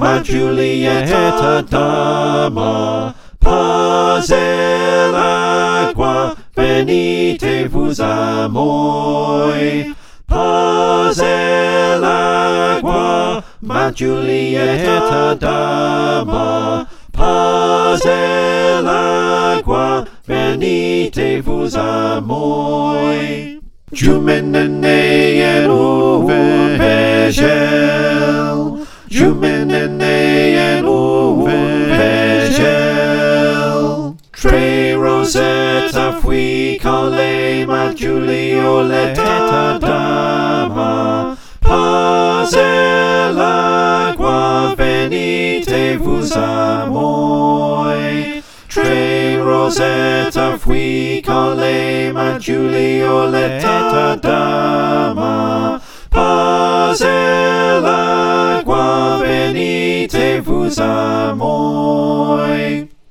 ma Giulietta dama, paz et l'acqua, venite vos amoi. Paz et l'acqua, ma Giulietta dama, paz et l'acqua, venite vos amoi. Jumenene en uvegel, Jumenene en uvegel. Tre rosetta fui colle ma Giulietta dama, paz et l'acqua, venite vos amoi. Tre rosetta fui colle ma Giulietta dama, paz et l'acqua, venite vos amoi.